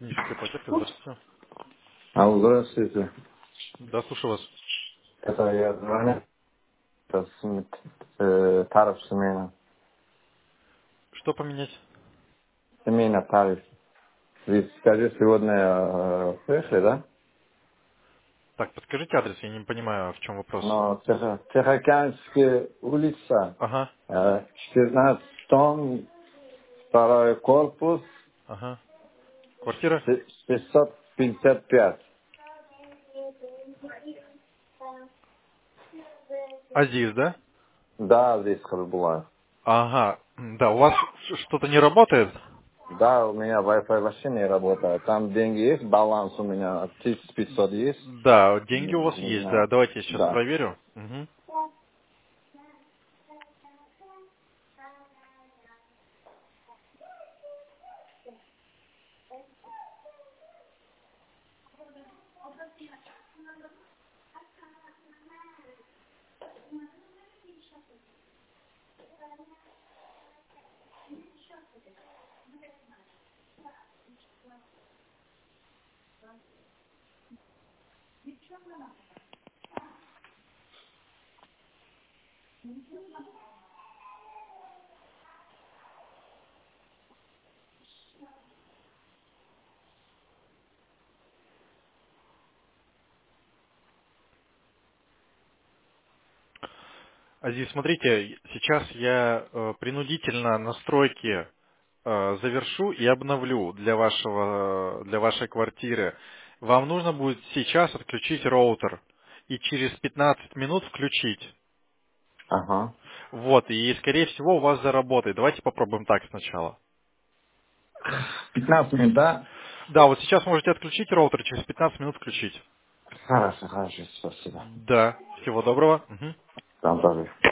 Техническая площадка, здравствуйте. Здравствуйте. Да, слушаю вас. Это я звоню. Это тариф семейный. Что поменять? Семейный тариф. Вы скажи, сегодня приехали, да? Так, подскажите адрес, я не понимаю, в чем вопрос. Но Тихоокеанская улица, Ага, 14 дом, второй корпус, ага. Квартира? 655. Азиз, да? Да, здесь была. Ага, да, у вас что-то не работает? Да, у меня Wi-Fi вообще не работает. Там деньги есть, баланс у меня 1500 есть. Да, деньги у вас Не есть, да. знаю. Давайте я сейчас Да. проверю. Мгм. Азиз, смотрите, сейчас я принудительно настройки завершу и обновлю для вашей квартиры. Вам нужно будет сейчас отключить роутер и через 15 минут включить. Ага. Вот, и скорее всего у вас заработает. Давайте попробуем так сначала. 15 минут, да? Да, вот сейчас можете отключить роутер, через 15 минут включить. Хорошо, хорошо, спасибо. Да, всего доброго. Мгм. Там тоже.